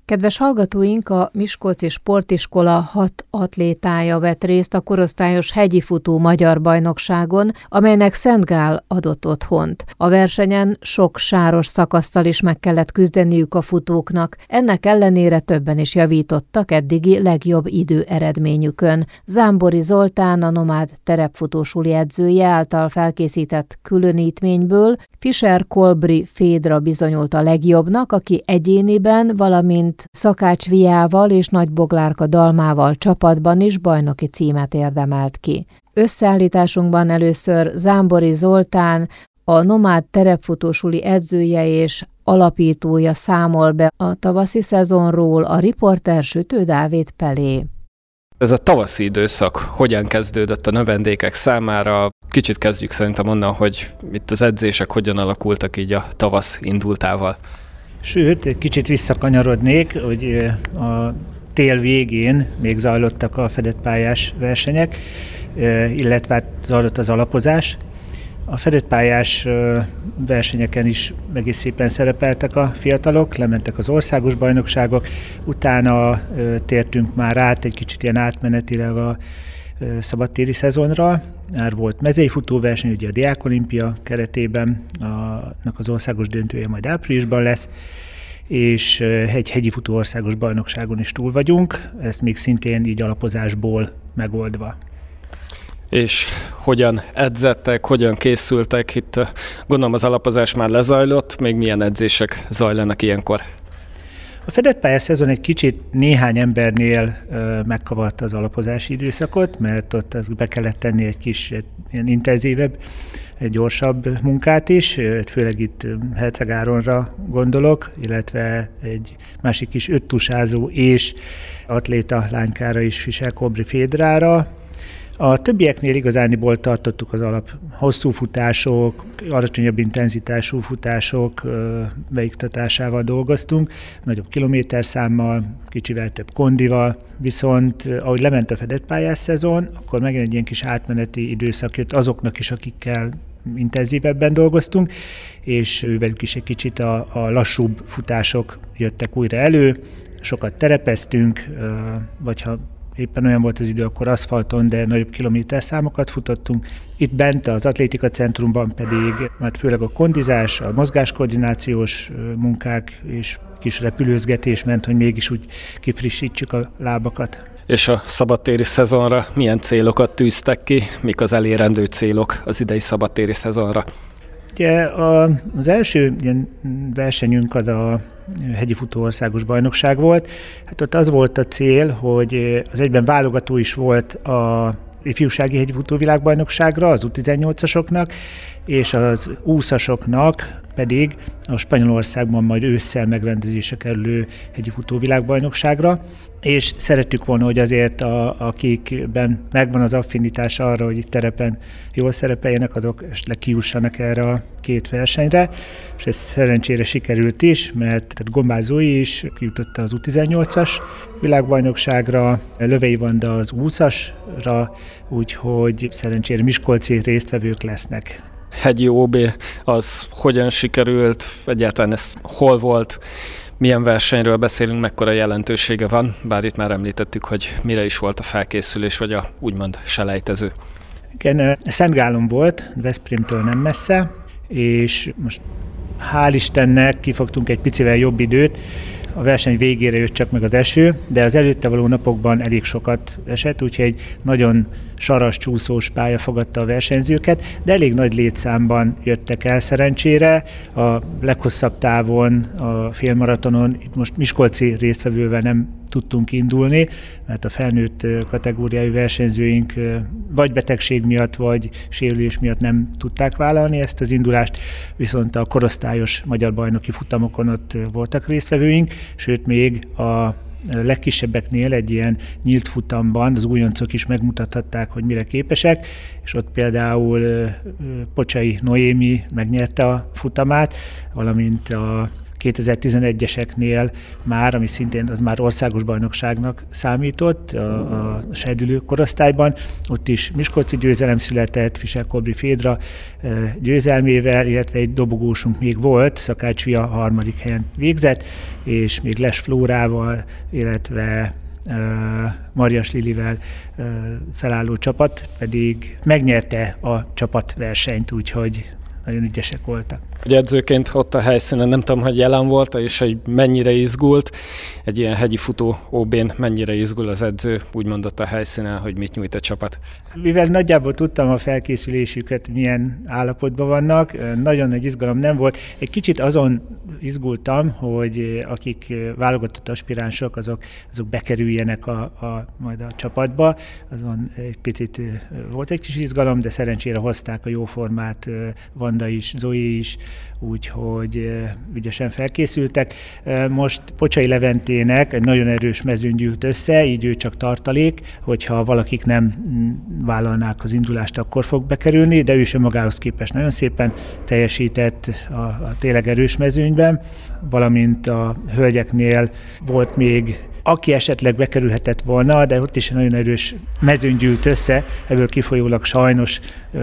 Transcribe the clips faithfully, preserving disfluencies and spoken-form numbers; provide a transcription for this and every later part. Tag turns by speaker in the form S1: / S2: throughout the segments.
S1: Kedves hallgatóink, a Miskolci Sportiskola hat atlétája vett részt a korosztályos hegyifutó magyar bajnokságon, amelynek Szent Gál adott otthont. A versenyen sok sáros szakasszal is meg kellett küzdeniük a futóknak, ennek ellenére többen is javítottak eddigi legjobb idő eredményükön. Zámbori Zoltán, a Nomád terepfutósuli edzője által felkészített különítményből Fischer Kolbri Fédra bizonyult a legjobbnak, aki egyéniben, valamint Szakács Viával és Nagy Boglárka Dalmával csapatban is bajnoki címet érdemelt ki. Összeállításunkban először Zámbori Zoltán, a Nomád terepfutósuli edzője és alapítója számol be a tavaszi szezonról, a riporter Sütő Dávid Pelé.
S2: Ez a tavaszi időszak hogyan kezdődött a növendékek számára? Kicsit kezdjük szerintem onnan, hogy itt az edzések hogyan alakultak így a tavasz indultával.
S3: Sőt, egy kicsit visszakanyarodnék, hogy a tél végén még zajlottak a fedett pályás versenyek, illetve zajlott az alapozás. A fedett pályás versenyeken is egész szépen szerepeltek a fiatalok, lementek az országos bajnokságok, utána tértünk már át egy kicsit ilyen átmenetileg a szabadtéri szezonra. Már volt mezei futóverseny, ugye a Diák Olimpia keretében, annak az országos döntője majd áprilisban lesz, és egy hegyi futó országos bajnokságon is túl vagyunk, ezt még szintén így alapozásból megoldva.
S2: És hogyan edzettek, hogyan készültek? Itt gondolom az alapozás már lezajlott, még milyen edzések zajlanak ilyenkor?
S3: A fedett pályás szezon egy kicsit néhány embernél ö, megkavarta az alapozási időszakot, mert ott az be kellett tenni egy kis egy, ilyen intenzívebb, egy gyorsabb munkát is, főleg itt Herceg Áronra gondolok, illetve egy másik kis öttusázó és atléta lánykára is, Fischer Kolbri Fédrára. A többieknél igazániból tartottuk az alap hosszú futások, alacsonyabb intenzitású futások beiktatásával dolgoztunk, nagyobb kilométerszámmal, kicsivel több kondival, viszont ahogy lement a fedett pályás szezon, akkor megint egy ilyen kis átmeneti időszak jött azoknak is, akikkel intenzívebben dolgoztunk, és ővelük is egy kicsit a, a lassúbb futások jöttek újra elő, sokat terepeztünk, vagy ha éppen olyan volt az idő, akkor aszfalton, de nagyobb kilométerszámokat futottunk. Itt bent az atlétika centrumban pedig, mert főleg a kondizás, a mozgáskoordinációs munkák és kis repülőzgetés ment, hogy mégis úgy kifrissítsük a lábakat.
S2: És a szabadtéri szezonra milyen célokat tűztek ki? Mik az elérendő célok az idei szabadtéri szezonra?
S3: Ugye az első ilyen versenyünk az a hegyi futó országos bajnokság volt. Hát ott az volt a cél, hogy az egyben válogató is volt a ifjúsági hegyi futó világbajnokságra, az U tizennyolcasoknak, és az úszasoknak pedig a Spanyolországban majd ősszel megrendezésre kerülő hegyi futó világbajnokságra, és szerettük volna, hogy azért a, akikben megvan az affinitás arra, hogy itt terepen jól szerepeljenek, azok esetleg kijussanak erre a két versenyre, és ez szerencsére sikerült is, mert Gombár Zói is kijutott az U tizennyolcas világbajnokságra, Lövei Vanda az úszasra, úgyhogy szerencsére miskolci résztvevők lesznek.
S2: Hegyi ó bé, az hogyan sikerült, egyáltalán ez hol volt, milyen versenyről beszélünk, mekkora jelentősége van, bár itt már említettük, hogy mire is volt a felkészülés, vagy a úgymond selejtező.
S3: Igen, Szent Gálon volt, Veszprémtől nem messze, és most hál' Istennek kifogtunk egy picivel jobb időt, a verseny végére jött csak meg az eső, de az előtte való napokban elég sokat esett, úgyhogy egy nagyon saras, csúszós pálya fogadta a versenyzőket, de elég nagy létszámban jöttek el szerencsére. A leghosszabb távon, a félmaratonon, itt most miskolci résztvevővel nem tudtunk indulni, mert a felnőtt kategóriájú versenyzőink vagy betegség miatt, vagy sérülés miatt nem tudták vállalni ezt az indulást, viszont a korosztályos magyar bajnoki futamokon ott voltak résztvevőink, sőt még a legkisebbeknél egy ilyen nyílt futamban az újoncok is megmutathatták, hogy mire képesek, és ott például Pocsai Noémi megnyerte a futamát, valamint a kétezer-tizenegyeseknél már, ami szintén az már országos bajnokságnak számított a, a serdülő korosztályban, ott is miskolci győzelem született, Fischer Kobri Fédra győzelmével, illetve egy dobogósunk még volt, Szakács Via harmadik helyen végzett, és még Les Flórával, illetve Marjas Lilivel felálló csapat pedig megnyerte a csapatversenyt, úgyhogy nagyon ügyesek voltak.
S2: Ugye edzőként ott a helyszínen nem tudom, hogy jelen volt, és hogy mennyire izgult, egy ilyen hegyi futó ó bén mennyire izgul az edző, úgy mondott a helyszínen, hogy mit nyújt a csapat.
S3: Mivel nagyjából tudtam a felkészülésüket, milyen állapotban vannak, nagyon nagy izgalom nem volt. Egy kicsit azon izgultam, hogy akik válogatott aspiránsok, azok, azok bekerüljenek a, a, majd a csapatba. Azon egy picit volt egy kis izgalom, de szerencsére hozták a jó formát, Vanda is, Zoe is, úgyhogy ügyesen felkészültek. Most Pocsai Leventének egy nagyon erős mezőny gyűlt össze, így ő csak tartalék, hogyha valakik nem vállalnák az indulást, akkor fog bekerülni, de ő sem magához képest nagyon szépen teljesített a, a tényleg erős mezőnyben, valamint a hölgyeknél volt még aki esetleg bekerülhetett volna, de ott is nagyon erős mezőny gyűlt össze, ebből kifolyólag sajnos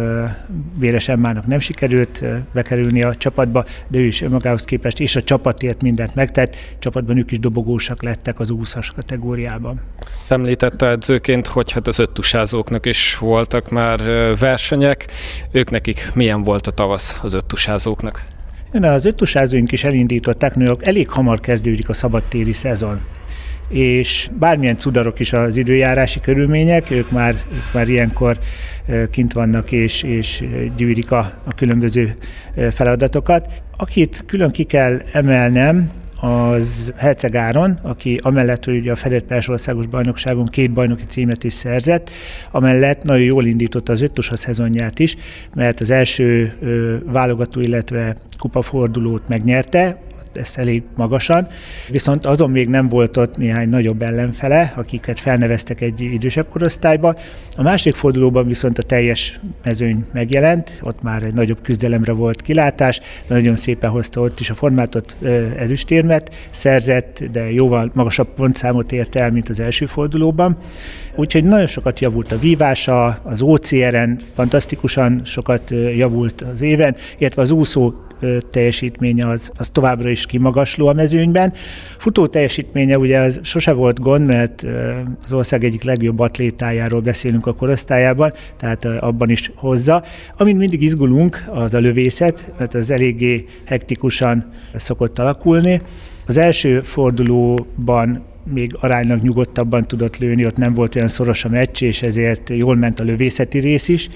S3: Véres Emmának nem sikerült bekerülni a csapatba, de ő is magához képest, és a csapatért mindent megtett, csapatban ők is dobogósak lettek az úszas kategóriában.
S2: Említette edzőként, hogy hát az öttusázóknak is voltak már versenyek, ők nekik milyen volt a tavasz az öttusázóknak?
S3: Az öttusázóink is elindították, nők elég hamar kezdődik a szabadtéri szezon. És bármilyen cudarok is az időjárási körülmények, ők már, ők már ilyenkor kint vannak és, és gyűjtik a, a különböző feladatokat. Akit külön ki kell emelnem, az Herceg Áron, aki amellett, hogy ugye a fedett Pers országos bajnokságon két bajnoki címet is szerzett, amellett nagyon jól indította az öttusa szezonját is, mert az első válogató, illetve kupafordulót megnyerte, ezt elég magasan, viszont azon még nem volt ott néhány nagyobb ellenfele, akiket felneveztek egy idősebb korosztályba. A második fordulóban viszont a teljes mezőny megjelent, ott már egy nagyobb küzdelemre volt kilátás, de nagyon szépen hozta ott is a formátot, ezüstérmet szerzett, de jóval magasabb pontszámot ért el, mint az első fordulóban. Úgyhogy nagyon sokat javult a vívása, az ó cé er-en fantasztikusan sokat javult az éven, illetve az úszó teljesítménye az, az továbbra is kimagasló a mezőnyben. Futó teljesítménye ugye az sose volt gond, mert az ország egyik legjobb atlétájáról beszélünk a korosztályában, tehát abban is hozza. Amint mindig izgulunk, az a lövészet, mert az eléggé hektikusan szokott alakulni. Az első fordulóban még aránylag nyugodtabban tudott lőni, ott nem volt olyan szoros a meccs, és ezért jól ment a lövészeti rész is.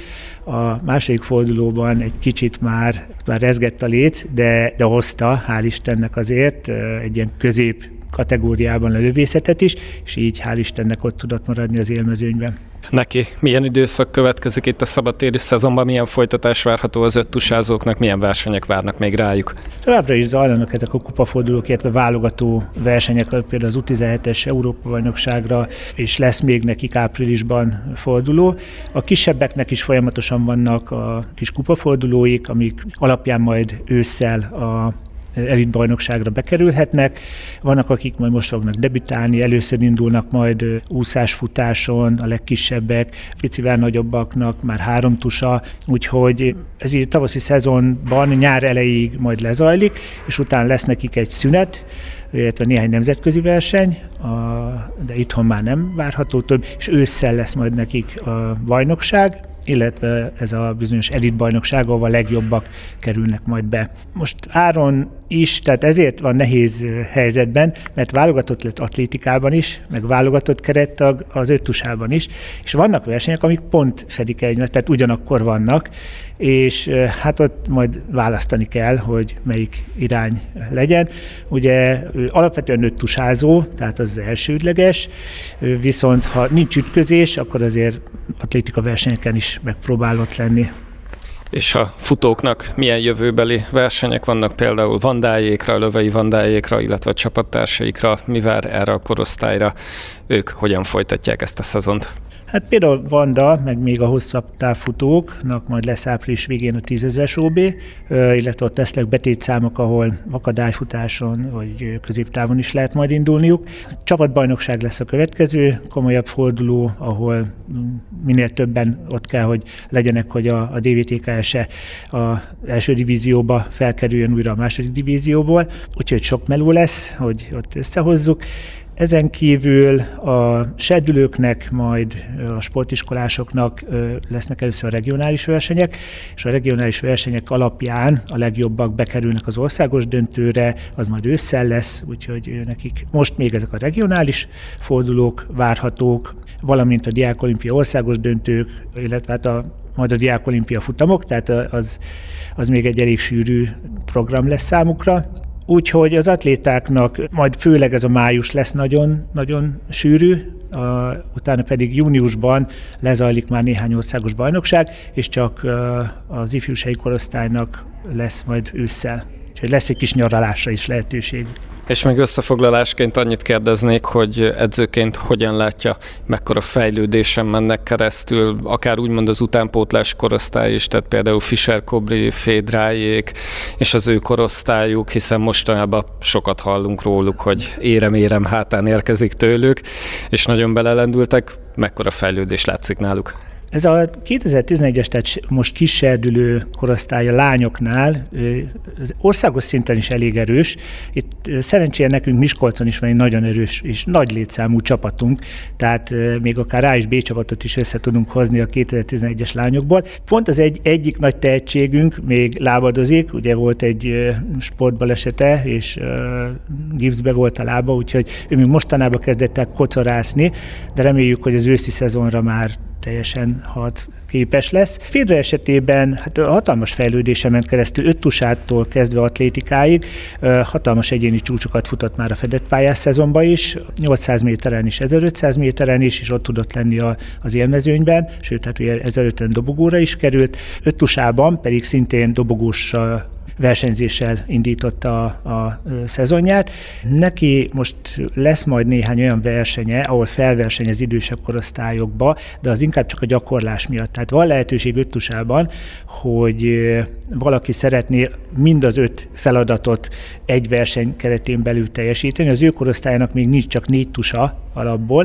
S3: A második fordulóban egy kicsit már, már rezgett a léc, de, de hozta, hál' Istennek azért, egy ilyen közép kategóriában a lövészetet is, és így hál' Istennek ott tudott maradni az élmezőnyben.
S2: Neki milyen időszak következik itt a szabadtéri szezonban, milyen folytatás várható az öttusázóknak, milyen versenyek várnak még rájuk?
S3: Továbbra is zajlanak ezek a kupafordulók, illetve válogató versenyek, például az U tizenhetes Európa-bajnokságra, és lesz még nekik áprilisban forduló. A kisebbeknek is folyamatosan vannak a kis kupafordulóik, amik alapján majd ősszel a elitbajnokságra bekerülhetnek. Vannak, akik majd most fognak debütálni, először indulnak majd úszásfutáson, a legkisebbek, picivel nagyobbaknak már három tusa, úgyhogy ez így tavaszi szezonban nyár elejéig majd lezajlik, és utána lesz nekik egy szünet, illetve néhány nemzetközi verseny, de itthon már nem várható több, és ősszel lesz majd nekik a bajnokság, illetve ez a bizonyos elitbajnokság, ahol a legjobbak kerülnek majd be. Most Áron is, tehát ezért van nehéz helyzetben, mert válogatott lett atlétikában is, meg válogatott kerettag az öttusában is, és vannak versenyek, amik pont fedik egymást, tehát ugyanakkor vannak, és hát ott majd választani kell, hogy melyik irány legyen. Ugye alapvetően öttusázó, tehát az, az elsődleges, viszont ha nincs ütközés, akkor azért atlétika versenyeken is megpróbálott lenni.
S2: És a futóknak milyen jövőbeli versenyek vannak, például Vandájékra, Lövei Vandájékra, illetve a csapattársaikra, mi vár erre a korosztályra, ők hogyan folytatják ezt a szezont?
S3: Hát például Vanda, meg még a hosszabb távfutóknak majd lesz április végén a tízezres ó bé, illetve ott lesznek betétszámok, ahol akadályfutáson vagy középtávon is lehet majd indulniuk. Csapatbajnokság lesz a következő komolyabb forduló, ahol minél többen ott kell, hogy legyenek, hogy a, a dé vé té ká es-e az első divízióba felkerüljön újra a második divízióból, úgyhogy sok meló lesz, hogy ott összehozzuk. Ezen kívül a serdülőknek, majd a sportiskolásoknak lesznek először a regionális versenyek, és a regionális versenyek alapján a legjobbak bekerülnek az országos döntőre, az majd ősszel lesz, úgyhogy nekik most még ezek a regionális fordulók várhatók, valamint a Diákolimpia országos döntők, illetve hát a, majd a Diákolimpia futamok, tehát az, az még egy elég sűrű program lesz számukra. Úgyhogy az atlétáknak majd főleg ez a május lesz nagyon, nagyon sűrű, a, utána pedig júniusban lezajlik már néhány országos bajnokság, és csak az ifjúsági korosztálynak lesz majd ősszel. Úgyhogy lesz egy kis nyaralásra is lehetőség.
S2: És még összefoglalásként annyit kérdeznék, hogy edzőként hogyan látja, mekkora fejlődésen mennek keresztül, akár úgymond az utánpótlás korosztály is, tehát például Fischer Kobri, Fédrájék és az ő korosztályuk, hiszen mostanában sokat hallunk róluk, hogy érem-érem hátán érkezik tőlük, és nagyon belelendültek, mekkora fejlődés látszik náluk.
S3: Ez a kétezer-tizenegyes, tehát most kisserdülő korosztálya lányoknál az országos szinten is elég erős. Itt szerencsére nekünk Miskolcon is van egy nagyon erős és nagy létszámú csapatunk, tehát még akár A és B csapatot is össze tudunk hozni a kétezer-tizenegyes lányokból. Pont az egy, egyik nagy tehetségünk még lábadozik, ugye volt egy sportbalesete, és gipszbe volt a lába, úgyhogy ő még mostanában kezdett el kocorászni, de reméljük, hogy az őszi szezonra már teljesen harcképes lesz. Fédra esetében hát hatalmas fejlődése ment keresztül, öt tusától kezdve atlétikáig, hatalmas egyéni csúcsokat futott már a fedett pályás szezonban is, nyolcszáz méteren is, ezerötszáz méteren is, és ott tudott lenni a, az élmezőnyben, sőt, hát ugye ezerötven dobogóra is került. Öt tusában pedig szintén dobogós versenyzéssel indította a, a szezonját. Neki most lesz majd néhány olyan versenye, ahol felversenyez idősebb korosztályokba, de az inkább csak a gyakorlás miatt. Tehát van lehetőség öt tusában, hogy valaki szeretné mind az öt feladatot egy verseny keretén belül teljesíteni. Az ő korosztályának még nincs csak négy tusa alapból,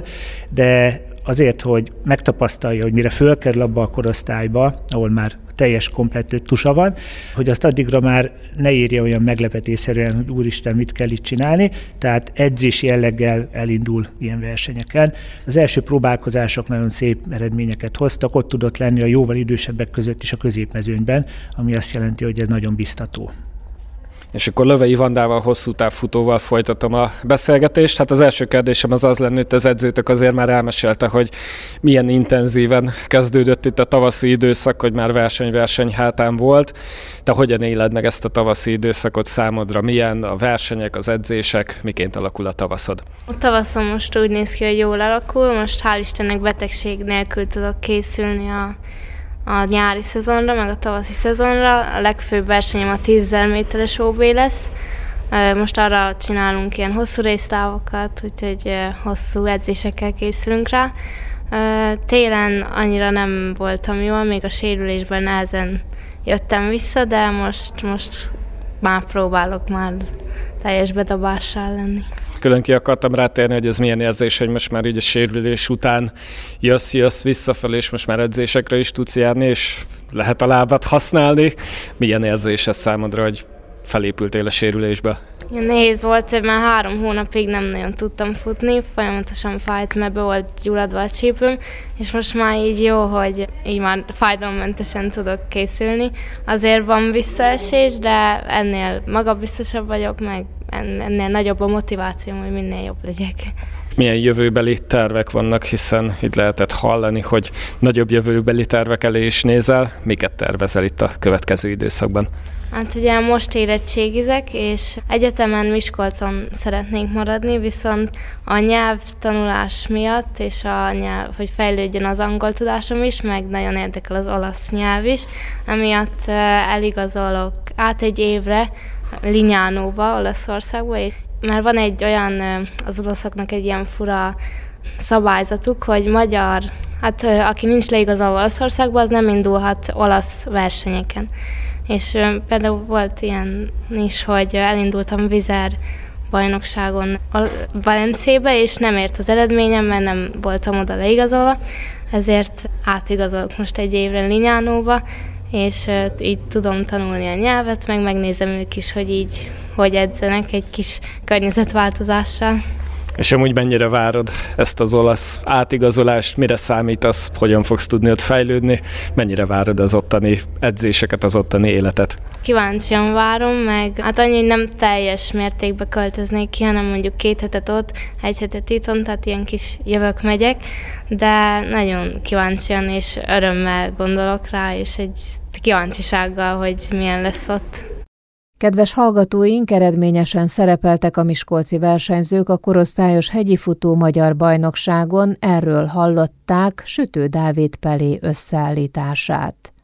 S3: de azért, hogy megtapasztalja, hogy mire fölkerül abba a korosztályba, ahol már teljes komplett öt tusa van, hogy azt addigra már ne érje olyan meglepetésszerűen, hogy úristen, mit kell itt csinálni, tehát edzés jelleggel elindul ilyen versenyeken. Az első próbálkozások nagyon szép eredményeket hoztak, ott tudott lenni a jóval idősebbek között is a középmezőnyben, ami azt jelenti, hogy ez nagyon biztató.
S2: És akkor Lövei Vandával, hosszú távfutóval folytatom a beszélgetést. Hát az első kérdésem az az lenne, hogy az edzőtök azért már elmesélte, hogy milyen intenzíven kezdődött itt a tavaszi időszak, hogy már verseny-verseny hátán volt. Te hogyan éled meg ezt a tavaszi időszakot számodra? Milyen a versenyek, az edzések, miként alakul a tavaszod?
S4: A tavaszon most úgy néz ki, hogy jól alakul. Most hál' Istennek betegség nélkül tudok készülni a a nyári szezonra, meg a tavaszi szezonra. A legfőbb versenyem a tízezer méteres ó bé lesz. Most arra csinálunk ilyen hosszú résztávokat, úgyhogy hosszú edzésekkel készülünk rá. Télen annyira nem voltam jól, még a sérülésben nehezen jöttem vissza, de most, most már próbálok már teljes bedobással lenni.
S2: Külön ki akartam rátérni, hogy ez milyen érzés, hogy most már így a sérülés után jössz, jössz visszafelé, és most már edzésekre is tudsz járni, és lehet a lábat használni. Milyen érzés ez számodra, hogy felépültél a sérülésbe?
S4: Nehéz volt, hogy már három hónapig nem nagyon tudtam futni, folyamatosan fájt, mert be volt gyulladva a csípőm, és most már így jó, hogy így már fájdalommentesen tudok készülni. Azért van visszaesés, de ennél magabiztosabb vagyok, meg ennél nagyobb a motivációm, hogy minél jobb legyek.
S2: Milyen jövőbeli tervek vannak, hiszen itt lehetett hallani, hogy nagyobb jövőbeli tervek elé is nézel. Miket tervezel itt a következő időszakban?
S4: Hát ugye most érettségizek, és egyetemen Miskolcon szeretnénk maradni, viszont a nyelvtanulás miatt, és a nyelv, hogy fejlődjön az angol tudásom is, meg nagyon érdekel az olasz nyelv is, emiatt eligazolok át egy évre Lignánóba, Olaszországba, mert van egy olyan, az olaszoknak egy ilyen fura szabályzatuk, hogy magyar, hát aki nincs leigazolva Olaszországba, az nem indulhat olasz versenyeken. És például volt ilyen is, hogy elindultam Vizer bajnokságon Valencébe, és nem ért az eredményem, mert nem voltam oda leigazolva, ezért átigazolok most egy évre Lignánóba, és így tudom tanulni a nyelvet, meg megnézem ők is, hogy így hogy edzenek egy kis környezetváltozással.
S2: És amúgy mennyire várod ezt az olasz átigazolást, mire számítasz, hogyan fogsz tudni ott fejlődni, mennyire várod az ottani edzéseket, az ottani életet?
S4: Kíváncsian várom, meg hát annyi nem teljes mértékben költöznék ki, hanem mondjuk két hetet ott, egy hetet itthon, tehát ilyen kis jövök-megyek, de nagyon kíváncsian és örömmel gondolok rá, és egy kíváncsisággal, hogy milyen lesz ott.
S1: Kedves hallgatóink, eredményesen szerepeltek a miskolci versenyzők a korosztályos hegyifutó magyar bajnokságon, erről hallották Sütő Dávid Pelé összeállítását.